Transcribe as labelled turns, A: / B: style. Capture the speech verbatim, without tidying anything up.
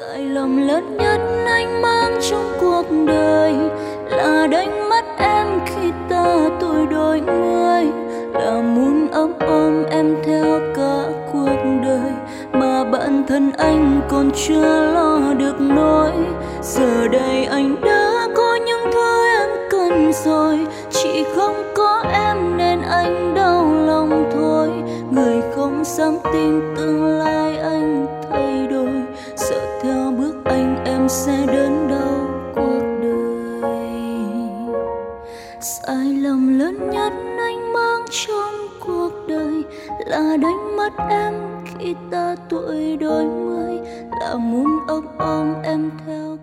A: Sai lầm lớn nhất anh mang trong cuộc đời là đánh mất em khi ta tuổi đôi mươi, là muốn ấm ôm em theo cả cuộc đời mà bản thân anh còn chưa lo được nỗi. Giờ đây anh đã có những thứ em cần rồi, chỉ không có em nên anh đau lòng thôi. Người không dám tin tương lai anh thay đổi, sợ theo bước anh em sẽ đớn đau cuộc đời. Sai lầm lớn nhất anh mang trong cuộc đời là đánh mất em khi ta tuổi đôi mươi, là muốn ôm ôm em theo